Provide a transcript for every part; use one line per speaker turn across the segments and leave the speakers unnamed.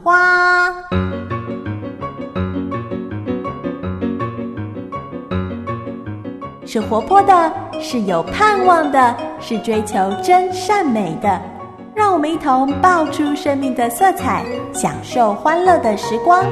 花。是活泼的，是有盼望的，是追求真善美的。让我们一同爆出生命的色彩，享受欢乐的时光。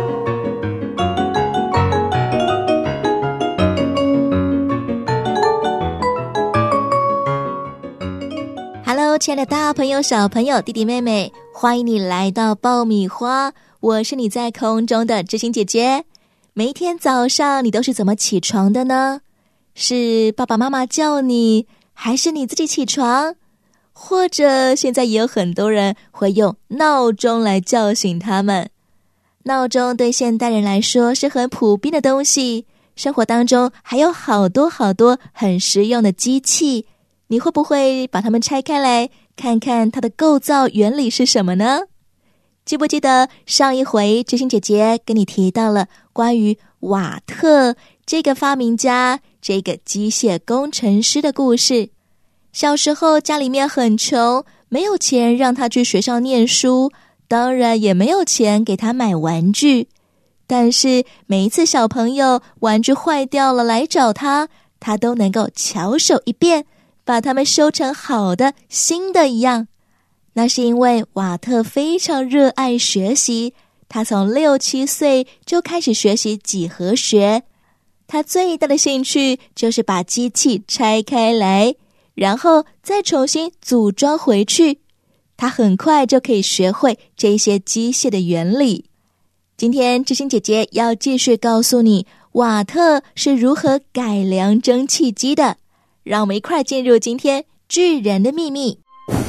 Hello， 亲爱的大朋友、小朋友、弟弟妹妹，欢迎你来到爆米花，我是你在空中的知心姐姐。每一天早上你都是怎么起床的呢？是爸爸妈妈叫你，还是你自己起床？或者现在也有很多人会用闹钟来叫醒他们。闹钟对现代人来说是很普遍的东西，生活当中还有好多好多很实用的机器，你会不会把它们拆开来看看它的构造原理是什么呢？记不记得上一回知心姐姐跟你提到了关于瓦特这个发明家，这个机械工程师的故事？小时候家里面很穷，没有钱让他去学校念书，当然也没有钱给他买玩具。但是每一次小朋友玩具坏掉了来找他，他都能够巧手一变，把它们修成好的新的一样。那是因为瓦特非常热爱学习，他从6、7岁就开始学习几何学。他最大的兴趣就是把机器拆开来，然后再重新组装回去。他很快就可以学会这些机械的原理。今天知心姐姐要继续告诉你瓦特是如何改良蒸汽机的。让我们一块进入今天巨人的秘密。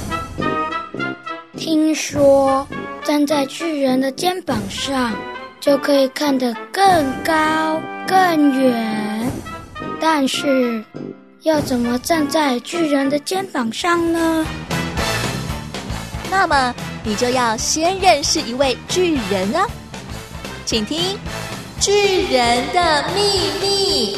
听说站在巨人的肩膀上就可以看得更高更远，但是要怎么站在巨人的肩膀上呢？
那么你就要先认识一位巨人啊，请听巨人的秘密。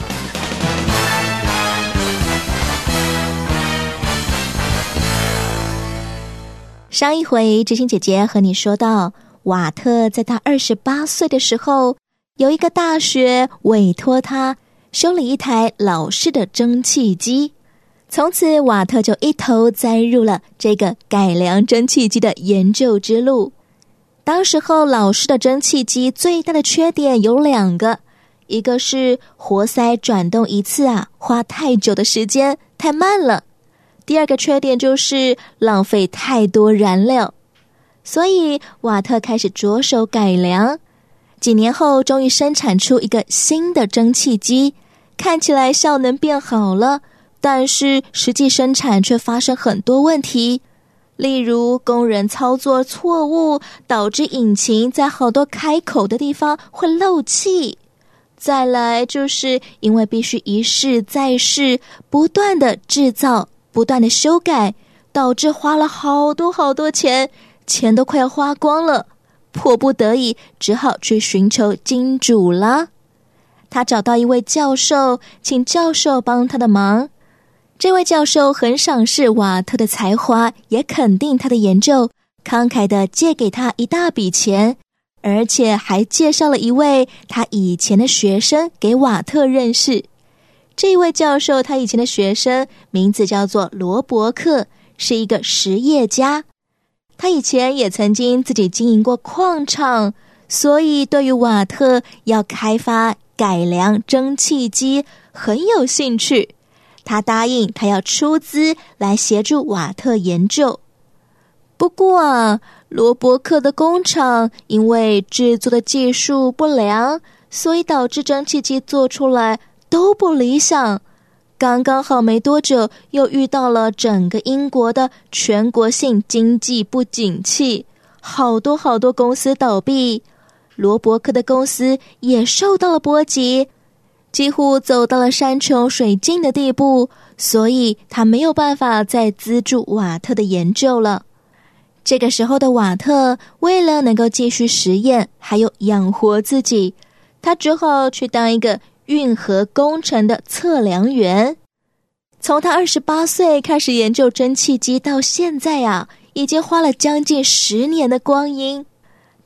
上一回知心姐姐和你说到，瓦特在他28岁的时候，有一个大学委托他修理一台老式的蒸汽机。从此瓦特就一头栽入了这个改良蒸汽机的研究之路。当时候老式的蒸汽机最大的缺点有2个，一个是活塞转动一次花太久的时间，太慢了。第二个缺点就是浪费太多燃料。所以瓦特开始着手改良，几年后终于生产出一个新的蒸汽机，看起来效能变好了，但是实际生产却发生很多问题，例如工人操作错误，导致引擎在好多开口的地方会漏气。再来就是因为必须一试再试，不断的制造，不断的修改，导致花了好多好多钱都快要花光了，迫不得已只好去寻求金主了。他找到一位教授，请教授帮他的忙。这位教授很赏识瓦特的才华，也肯定他的研究，慷慨地借给他一大笔钱，而且还介绍了一位他以前的学生给瓦特认识。这一位教授他以前的学生名字叫做罗伯克，是一个实业家。他以前也曾经自己经营过矿场，所以对于瓦特要开发改良蒸汽机很有兴趣。他答应他要出资来协助瓦特研究。不过罗伯克的工厂因为制作的技术不良，所以导致蒸汽机做出来都不理想。刚刚好没多久，又遇到了整个英国的全国性经济不景气，好多公司倒闭，罗伯克的公司也受到了波及，几乎走到了山穷水尽的地步，所以他没有办法再资助瓦特的研究了。这个时候的瓦特为了能够继续实验，还有养活自己，他只好去当一个运河工程的测量员。从他28岁开始研究蒸汽机到现在已经花了将近10年的光阴。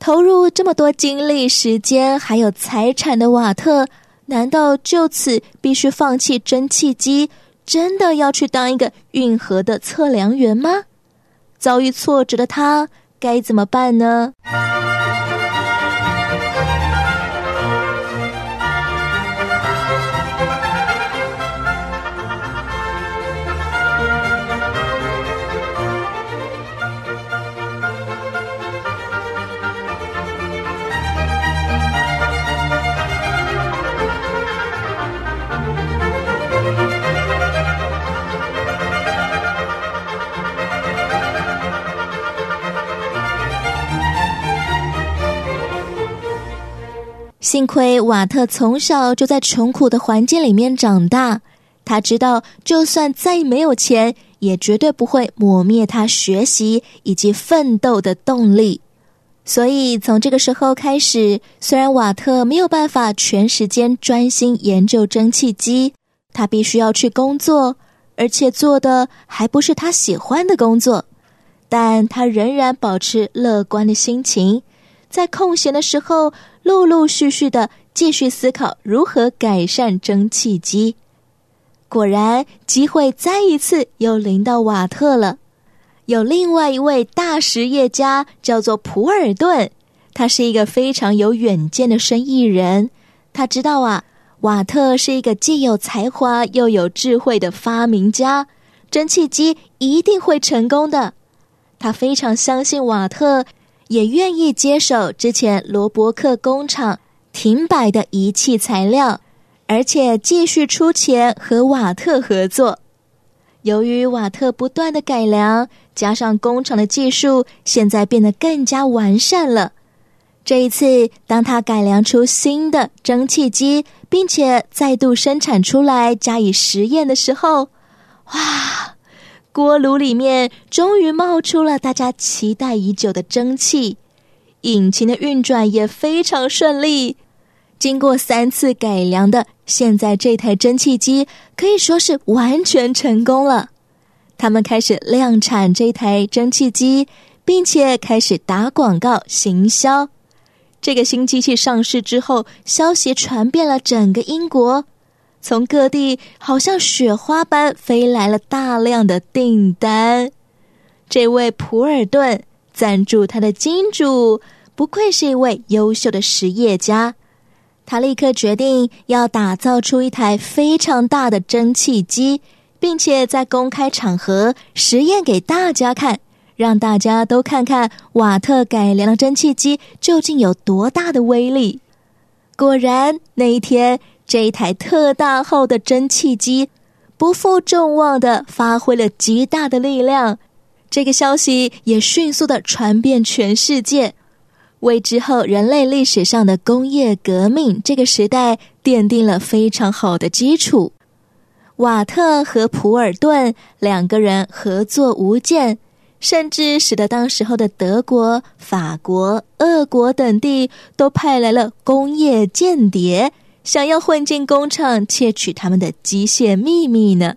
投入这么多精力、时间还有财产的瓦特，难道就此必须放弃蒸汽机，真的要去当一个运河的测量员吗？遭遇挫折的他该怎么办呢？幸亏瓦特从小就在穷苦的环境里面长大，他知道就算再没有钱，也绝对不会磨灭他学习以及奋斗的动力。所以从这个时候开始，虽然瓦特没有办法全时间专心研究蒸汽机，他必须要去工作，而且做的还不是他喜欢的工作，但他仍然保持乐观的心情，在空闲的时候陆陆续续的继续思考如何改善蒸汽机。果然机会再一次又临到瓦特了。有另外一位大实业家叫做普尔顿，他是一个非常有远见的生意人。他知道瓦特是一个既有才华又有智慧的发明家，蒸汽机一定会成功的。他非常相信瓦特，也愿意接手之前罗伯克工厂停摆的仪器材料，而且继续出钱和瓦特合作。由于瓦特不断的改良，加上工厂的技术现在变得更加完善了。这一次当他改良出新的蒸汽机，并且再度生产出来加以实验的时候，哇，锅炉里面终于冒出了大家期待已久的蒸汽，引擎的运转也非常顺利。经过3次改良的现在这台蒸汽机可以说是完全成功了。他们开始量产这台蒸汽机，并且开始打广告行销。这个新机器上市之后，消息传遍了整个英国，从各地好像雪花般飞来了大量的订单。这位普尔顿赞助他的金主，不愧是一位优秀的实业家。他立刻决定要打造出一台非常大的蒸汽机，并且在公开场合实验给大家看，让大家都看看瓦特改良的蒸汽机究竟有多大的威力。果然那一天，这一台特大号的蒸汽机不负众望地发挥了极大的力量，这个消息也迅速地传遍全世界，为之后人类历史上的工业革命这个时代奠定了非常好的基础。瓦特和普尔顿2个人合作无间，甚至使得当时候的德国、法国、俄国等地都派来了工业间谍，想要混进工厂窃取他们的机械秘密呢。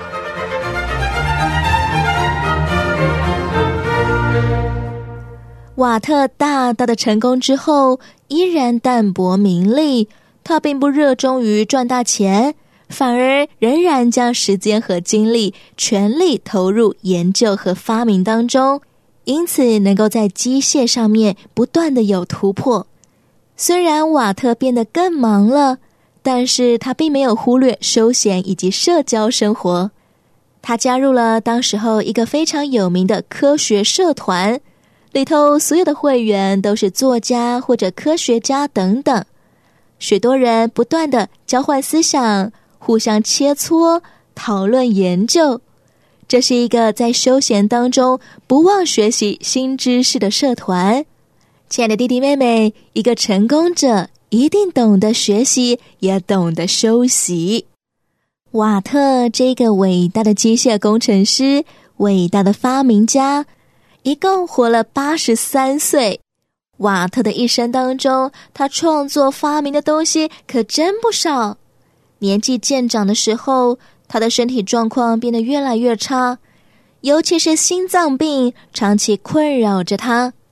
瓦特大大的成功之后，依然淡泊名利，他并不热衷于赚大钱，反而仍然将时间和精力全力投入研究和发明当中，因此能够在机械上面不断的有突破。虽然瓦特变得更忙了，但是他并没有忽略休闲以及社交生活。他加入了当时候一个非常有名的科学社团，里头所有的会员都是作家或者科学家等等，许多人不断的交换思想，互相切磋讨论研究。这是一个在休闲当中不忘学习新知识的社团。亲爱的弟弟妹妹，一个成功者一定懂得学习，也懂得休息。瓦特这个伟大的机械工程师，伟大的发明家，一共活了83岁。瓦特的一生当中，他创作发明的东西可真不少。年纪渐长的时候，他的身体状况变得越来越差，尤其是心脏病长期困扰着他。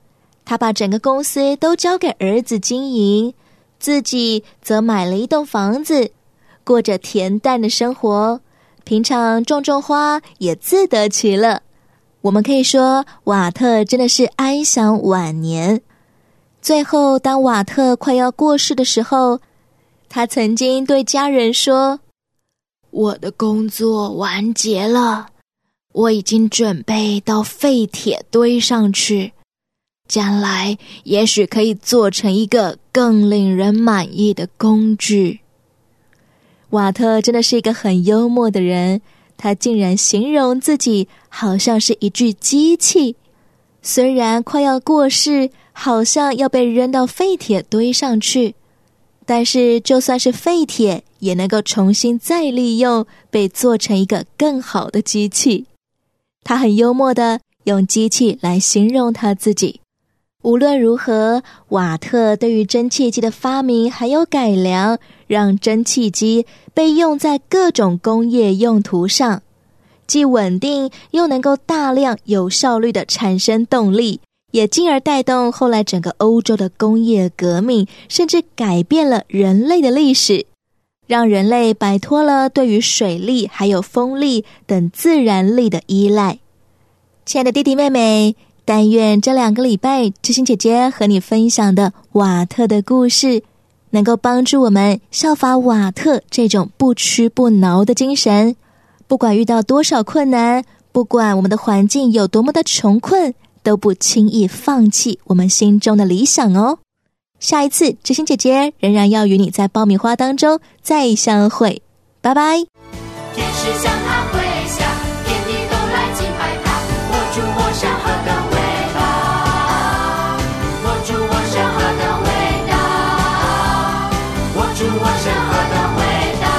他把整个公司都交给儿子经营，自己则买了一栋房子，过着恬淡的生活，平常种花也自得其乐。我们可以说，瓦特真的是安享晚年。最后，当瓦特快要过世的时候，他曾经对家人说：我的工作完结了，我已经准备到废铁堆上去，将来也许可以做成一个更令人满意的工具。瓦特真的是一个很幽默的人，他竟然形容自己好像是一具机器，虽然快要过世，好像要被扔到废铁堆上去，但是就算是废铁也能够重新再利用，被做成一个更好的机器。他很幽默的用机器来形容他自己。无论如何，瓦特对于蒸汽机的发明还有改良，让蒸汽机被用在各种工业用途上，既稳定又能够大量有效率的产生动力，也进而带动后来整个欧洲的工业革命，甚至改变了人类的历史，让人类摆脱了对于水力还有风力等自然力的依赖。亲爱的弟弟妹妹，但愿这2个礼拜知心姐姐和你分享的瓦特的故事，能够帮助我们效法瓦特这种不屈不挠的精神，不管遇到多少困难，不管我们的环境有多么的穷困，都不轻易放弃我们心中的理想哦。下一次知心姐姐仍然要与你在爆米花当中再相会，拜拜。
天使向他挥下，天地都来敬拜他，握住我山河的伟大，握住我山河的伟大，握住我山河的伟大。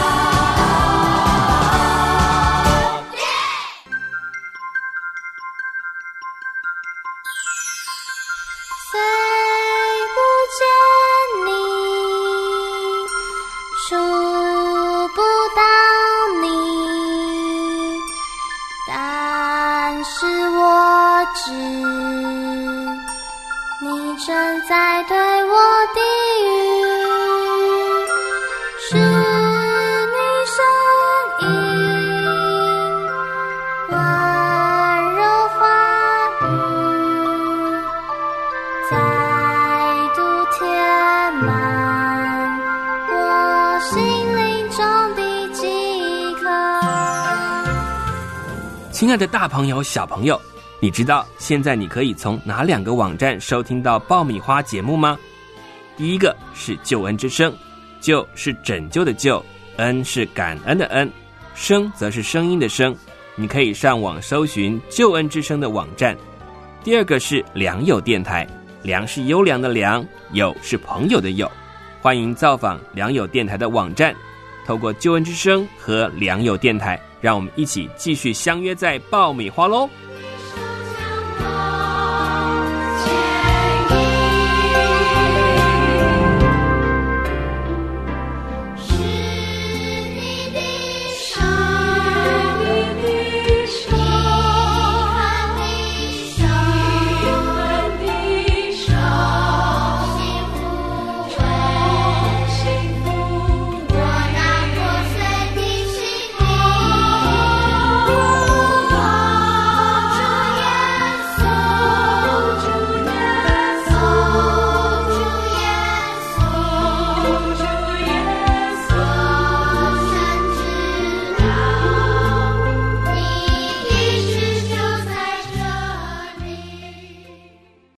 虽不见你，触不到你，但是我知你正在对我低语，是你声音温柔话语，再度填满我心灵中的饥渴。
亲爱的大朋友小朋友，你知道现在你可以从哪2个网站收听到爆米花节目吗？第一个是救恩之声，救是拯救的救，恩是感恩的恩，声则是声音的声，你可以上网搜寻救恩之声的网站。第二个是良友电台，良是优良的良，友是朋友的友，欢迎造访良友电台的网站，透过救恩之声和良友电台，让我们一起继续相约在爆米花咯。